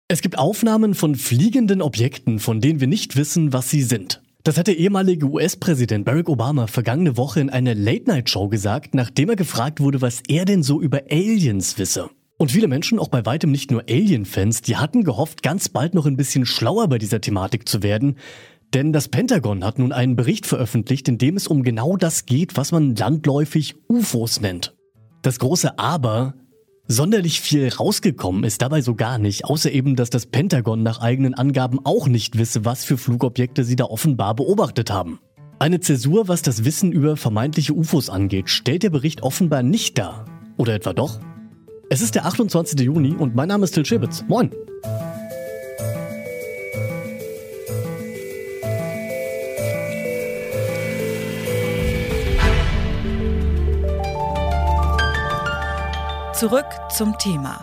Es gibt Aufnahmen von fliegenden Objekten, von denen wir nicht wissen, was sie sind. Das hat der ehemalige US-Präsident Barack Obama vergangene Woche in einer Late-Night-Show gesagt, nachdem er gefragt wurde, was er denn so über Aliens wisse. Und viele Menschen, auch bei weitem nicht nur Alien-Fans, die hatten gehofft, ganz bald noch ein bisschen schlauer bei dieser Thematik zu werden. Denn das Pentagon hat nun einen Bericht veröffentlicht, in dem es um genau das geht, was man landläufig UFOs nennt. Das große Aber: sonderlich viel rausgekommen ist dabei so gar nicht, außer eben, dass das Pentagon nach eigenen Angaben auch nicht wisse, was für Flugobjekte sie da offenbar beobachtet haben. Eine Zäsur, was das Wissen über vermeintliche UFOs angeht, stellt der Bericht offenbar nicht dar. Oder etwa doch? Es ist der 28. Juni und mein Name ist Till Schibitz. Moin! Zurück zum Thema.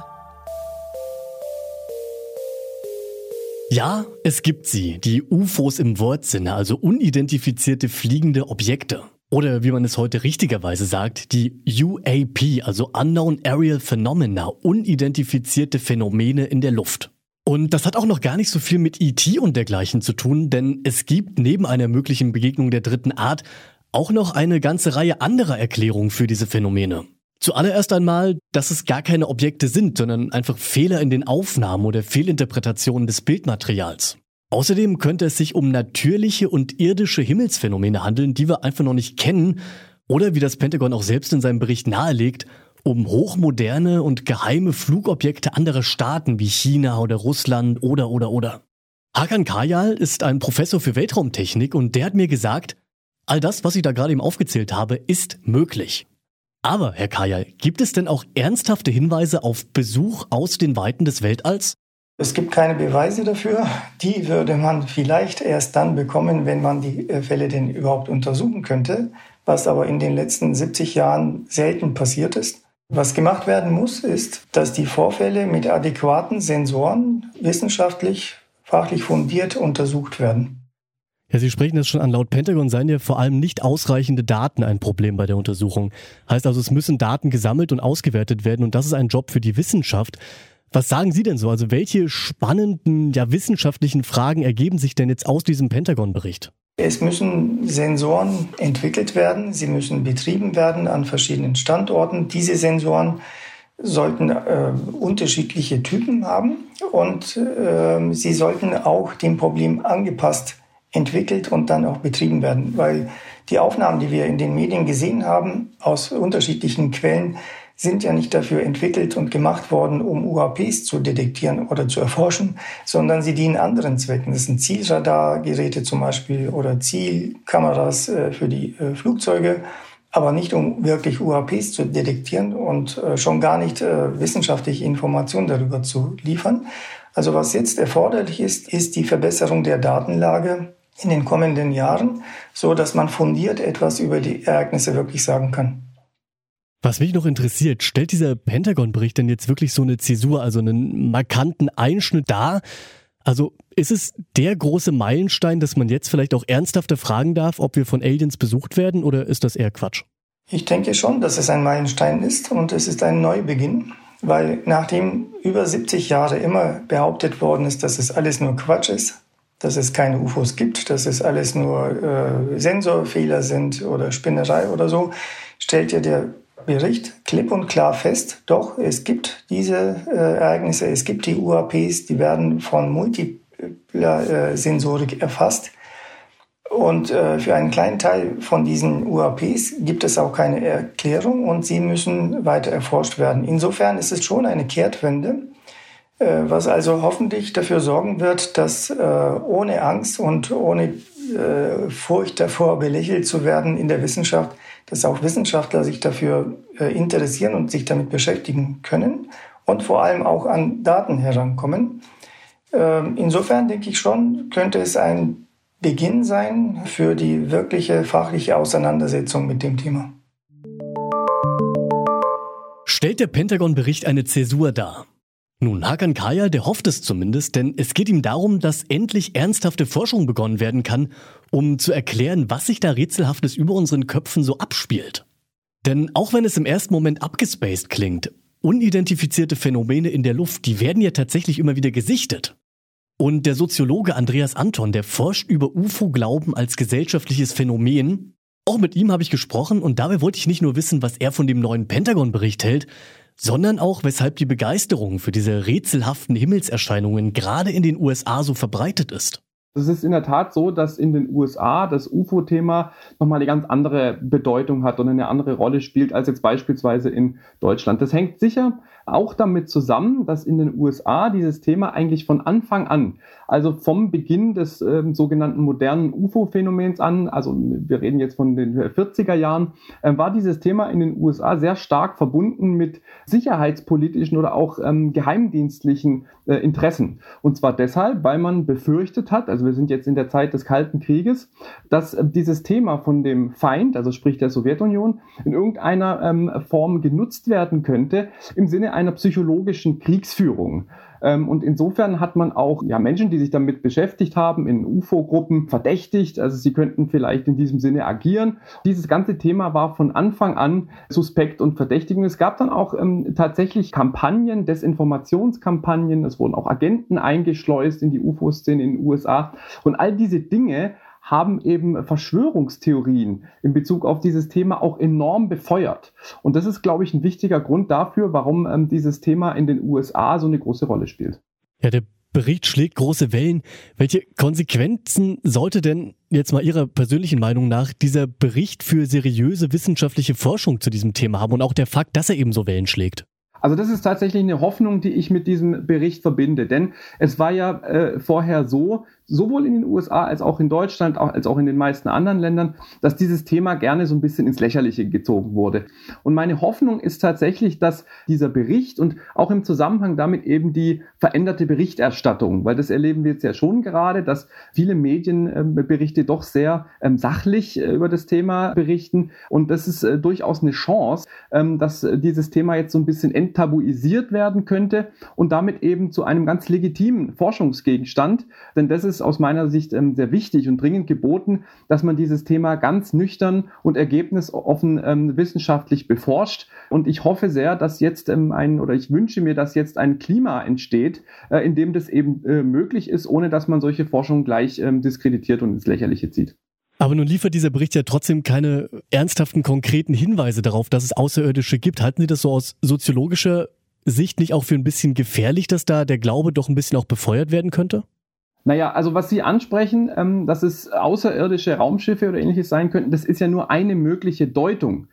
Ja, es gibt sie, die UFOs im Wortsinne, also unidentifizierte fliegende Objekte. Oder wie man es heute richtigerweise sagt, die UAP, also Unknown Aerial Phenomena, unidentifizierte Phänomene in der Luft. Und das hat auch noch gar nicht so viel mit ET und dergleichen zu tun, denn es gibt neben einer möglichen Begegnung der dritten Art auch noch eine ganze Reihe anderer Erklärungen für diese Phänomene. Zuallererst einmal, dass es gar keine Objekte sind, sondern einfach Fehler in den Aufnahmen oder Fehlinterpretationen des Bildmaterials. Außerdem könnte es sich um natürliche und irdische Himmelsphänomene handeln, die wir einfach noch nicht kennen, oder wie das Pentagon auch selbst in seinem Bericht nahelegt, um hochmoderne und geheime Flugobjekte anderer Staaten wie China oder Russland oder. Hakan Kayal ist ein Professor für Weltraumtechnik und der hat mir gesagt, all das, was ich da gerade eben aufgezählt habe, ist möglich. Aber, Herr Kayal, gibt es denn auch ernsthafte Hinweise auf Besuch aus den Weiten des Weltalls? Es gibt keine Beweise dafür. Die würde man vielleicht erst dann bekommen, wenn man die Fälle denn überhaupt untersuchen könnte, was aber in den letzten 70 Jahren selten passiert ist. Was gemacht werden muss, ist, dass die Vorfälle mit adäquaten Sensoren wissenschaftlich, fachlich fundiert untersucht werden. Ja, Sie sprechen das schon an. Laut Pentagon seien ja vor allem nicht ausreichende Daten ein Problem bei der Untersuchung. Heißt also, es müssen Daten gesammelt und ausgewertet werden und das ist ein Job für die Wissenschaft. Was sagen Sie denn so? Also welche spannenden, wissenschaftlichen Fragen ergeben sich denn jetzt aus diesem Pentagon-Bericht? Es müssen Sensoren entwickelt werden, sie müssen betrieben werden an verschiedenen Standorten. Diese Sensoren sollten unterschiedliche Typen haben und sie sollten auch dem Problem angepasst entwickelt und dann auch betrieben werden, weil die Aufnahmen, die wir in den Medien gesehen haben, aus unterschiedlichen Quellen, sind ja nicht dafür entwickelt und gemacht worden, um UAPs zu detektieren oder zu erforschen, sondern sie dienen anderen Zwecken. Das sind Zielradargeräte zum Beispiel oder Zielkameras für die Flugzeuge, aber nicht um wirklich UAPs zu detektieren und schon gar nicht wissenschaftliche Informationen darüber zu liefern. Also was jetzt erforderlich ist, ist die Verbesserung der Datenlage in den kommenden Jahren, so dass man fundiert etwas über die Ereignisse wirklich sagen kann. Was mich noch interessiert, stellt dieser Pentagon-Bericht denn jetzt wirklich so eine Zäsur, also einen markanten Einschnitt dar? Also ist es der große Meilenstein, dass man jetzt vielleicht auch ernsthafter fragen darf, ob wir von Aliens besucht werden, oder ist das eher Quatsch? Ich denke schon, dass es ein Meilenstein ist und es ist ein Neubeginn, weil nachdem über 70 Jahre immer behauptet worden ist, dass es alles nur Quatsch ist, dass es keine UFOs gibt, dass es alles nur Sensorfehler sind oder Spinnerei oder so, stellt ja der Bericht klipp und klar fest, doch, es gibt diese Ereignisse, es gibt die UAPs, die werden von multipler Sensorik erfasst. Und für einen kleinen Teil von diesen UAPs gibt es auch keine Erklärung und sie müssen weiter erforscht werden. Insofern ist es schon eine Kehrtwende, was also hoffentlich dafür sorgen wird, dass ohne Angst und ohne Furcht davor, belächelt zu werden in der Wissenschaft, dass auch Wissenschaftler sich dafür interessieren und sich damit beschäftigen können und vor allem auch an Daten herankommen. Insofern denke ich schon, könnte es ein Beginn sein für die wirkliche fachliche Auseinandersetzung mit dem Thema. Stellt der Pentagon-Bericht eine Zäsur dar? Nun, Hakan Kayal, der hofft es zumindest, denn es geht ihm darum, dass endlich ernsthafte Forschung begonnen werden kann, um zu erklären, was sich da Rätselhaftes über unseren Köpfen so abspielt. Denn auch wenn es im ersten Moment abgespaced klingt, unidentifizierte Phänomene in der Luft, die werden ja tatsächlich immer wieder gesichtet. Und der Soziologe Andreas Anton, der forscht über UFO-Glauben als gesellschaftliches Phänomen. Auch mit ihm habe ich gesprochen und dabei wollte ich nicht nur wissen, was er von dem neuen Pentagon-Bericht hält, sondern auch, weshalb die Begeisterung für diese rätselhaften Himmelserscheinungen gerade in den USA so verbreitet ist. Es ist in der Tat so, dass in den USA das UFO-Thema nochmal eine ganz andere Bedeutung hat und eine andere Rolle spielt als jetzt beispielsweise in Deutschland. Das hängt sicher auch damit zusammen, dass in den USA dieses Thema eigentlich von Anfang an, also vom Beginn des sogenannten modernen UFO-Phänomens an, also wir reden jetzt von den 40er Jahren, war dieses Thema in den USA sehr stark verbunden mit sicherheitspolitischen oder auch geheimdienstlichen Interessen. Und zwar deshalb, weil man befürchtet hat, also wir sind jetzt in der Zeit des Kalten Krieges, dass dieses Thema von dem Feind, also sprich der Sowjetunion, in irgendeiner Form genutzt werden könnte im Sinne einer psychologischen Kriegsführung. Und insofern hat man auch Menschen, die sich damit beschäftigt haben, in UFO-Gruppen verdächtigt. Also sie könnten vielleicht in diesem Sinne agieren. Dieses ganze Thema war von Anfang an suspekt und verdächtig. Und es gab dann auch tatsächlich Kampagnen, Desinformationskampagnen. Es wurden auch Agenten eingeschleust in die UFO-Szene in den USA. Und all diese Dinge haben eben Verschwörungstheorien in Bezug auf dieses Thema auch enorm befeuert. Und das ist, glaube ich, ein wichtiger Grund dafür, warum dieses Thema in den USA so eine große Rolle spielt. Ja, der Bericht schlägt große Wellen. Welche Konsequenzen sollte denn jetzt mal Ihrer persönlichen Meinung nach dieser Bericht für seriöse wissenschaftliche Forschung zu diesem Thema haben und auch der Fakt, dass er eben so Wellen schlägt? Also das ist tatsächlich eine Hoffnung, die ich mit diesem Bericht verbinde. Denn es war ja vorher so, sowohl in den USA als auch in Deutschland, als auch in den meisten anderen Ländern, dass dieses Thema gerne so ein bisschen ins Lächerliche gezogen wurde. Und meine Hoffnung ist tatsächlich, dass dieser Bericht und auch im Zusammenhang damit eben die veränderte Berichterstattung, weil das erleben wir jetzt ja schon gerade, dass viele Medienberichte doch sehr sachlich über das Thema berichten. Und das ist durchaus eine Chance, dass dieses Thema jetzt so ein bisschen enttabuisiert werden könnte und damit eben zu einem ganz legitimen Forschungsgegenstand. Denn das ist aus meiner Sicht sehr wichtig und dringend geboten, dass man dieses Thema ganz nüchtern und ergebnisoffen wissenschaftlich beforscht. Und ich hoffe sehr, dass jetzt ich wünsche mir, dass jetzt ein Klima entsteht, in dem das eben möglich ist, ohne dass man solche Forschung gleich diskreditiert und ins Lächerliche zieht. Aber nun liefert dieser Bericht ja trotzdem keine ernsthaften, konkreten Hinweise darauf, dass es Außerirdische gibt. Halten Sie das so aus soziologischer Sicht nicht auch für ein bisschen gefährlich, dass da der Glaube doch ein bisschen auch befeuert werden könnte? Naja, also was Sie ansprechen, dass es außerirdische Raumschiffe oder ähnliches sein könnten, das ist ja nur eine mögliche Deutung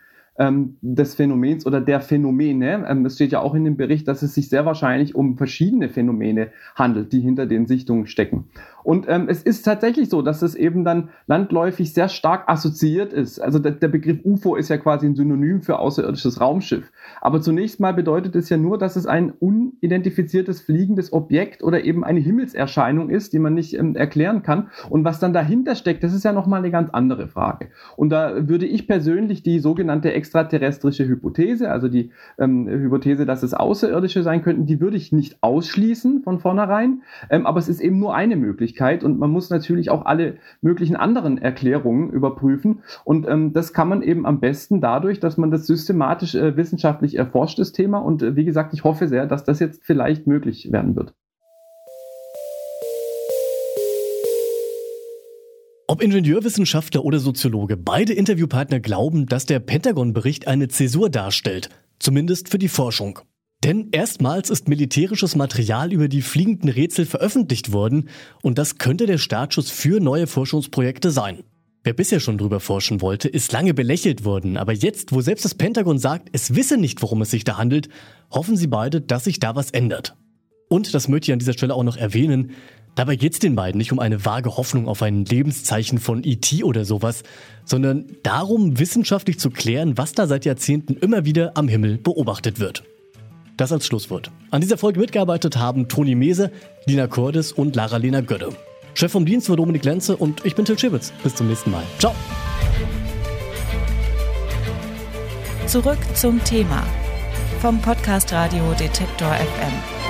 des Phänomens oder der Phänomene. Es steht ja auch in dem Bericht, dass es sich sehr wahrscheinlich um verschiedene Phänomene handelt, die hinter den Sichtungen stecken. Und es ist tatsächlich so, dass es eben dann landläufig sehr stark assoziiert ist. Also der Begriff UFO ist ja quasi ein Synonym für außerirdisches Raumschiff. Aber zunächst mal bedeutet es ja nur, dass es ein unidentifiziertes fliegendes Objekt oder eben eine Himmelserscheinung ist, die man nicht erklären kann. Und was dann dahinter steckt, das ist ja nochmal eine ganz andere Frage. Und da würde ich persönlich die sogenannte extraterrestrische Hypothese, also die Hypothese, dass es Außerirdische sein könnten, die würde ich nicht ausschließen von vornherein. Aber es ist eben nur eine Möglichkeit. Und man muss natürlich auch alle möglichen anderen Erklärungen überprüfen. Und das kann man eben am besten dadurch, dass man das systematisch wissenschaftlich erforscht, das Thema. Und wie gesagt, ich hoffe sehr, dass das jetzt vielleicht möglich werden wird. Ob Ingenieurwissenschaftler oder Soziologe, beide Interviewpartner glauben, dass der Pentagon-Bericht eine Zäsur darstellt. Zumindest für die Forschung. Denn erstmals ist militärisches Material über die fliegenden Rätsel veröffentlicht worden und das könnte der Startschuss für neue Forschungsprojekte sein. Wer bisher schon drüber forschen wollte, ist lange belächelt worden, aber jetzt, wo selbst das Pentagon sagt, es wisse nicht, worum es sich da handelt, hoffen sie beide, dass sich da was ändert. Und, das möchte ich an dieser Stelle auch noch erwähnen, dabei geht es den beiden nicht um eine vage Hoffnung auf ein Lebenszeichen von E.T. oder sowas, sondern darum, wissenschaftlich zu klären, was da seit Jahrzehnten immer wieder am Himmel beobachtet wird. Das als Schlusswort. An dieser Folge mitgearbeitet haben Toni Mese, Lina Cordes und Lara-Lena Gödde. Chef vom Dienst war Dominik Lenze und ich bin Till Schibitz. Bis zum nächsten Mal. Ciao. Zurück zum Thema vom Podcast Radio Detektor FM.